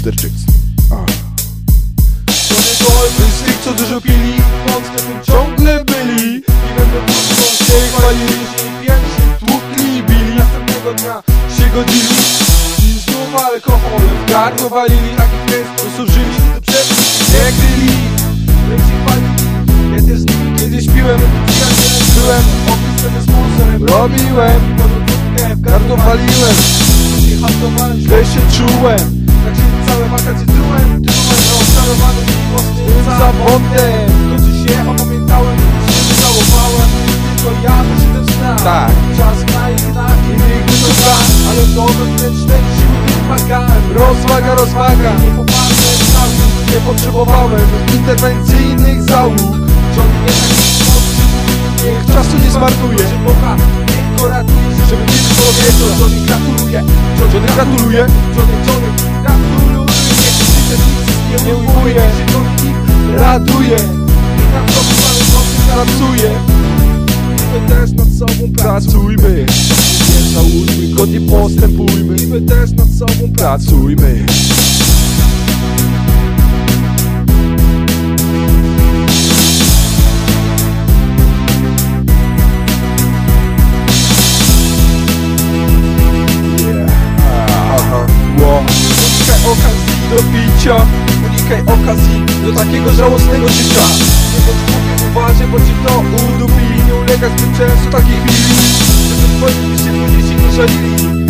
Chicks. To nie wolny z tych, co dużo pili, mocno tym ciągle byli. I będą mocno się chwalili, że pierwsi tłukli i bili. Następnego dnia się godzili i znów alkoholem w gardło walili. Takich jest, co służyli, to przed nie kryli. Jak się chwalili, ja też z nimi kiedyś piłem. Przyjacielem byłem, opisem sponsorem robiłem. I w gardło waliłem. I handlowałem, źle się czułem. Tak się całe wakacje trułem rozczarowany tym zawodem. To co się opamiętałem, się wycałowałem. Tylko ja wyszedłem z dna. Tak. Czas na innych to za. Ale to wewnętrzne siły wymagałem. Rozwaga. Nie poparłem nauki, nie potrzebowałem interwencyjnych załóg. Johnny jednak niech czasu nie zmarnuje. Że Boga niech go ratuje, żeby nie było wiedział. Johnny gratuluje. Johnny gratuluje. Nie ujmuje, raduje. I tak to pracuje. My też nad sobą pracujmy. Nie żałujmy, godnie postępujmy. My też nad sobą pracujmy. Okazji do picia, unikaj okazji do takiego żałosnego życia. Nie bądź głupim, uważaj, bo cię to udupi. Nie ulegaj zbyt często takiej chwili, żeby twoje myśli ludzie się nie żalili.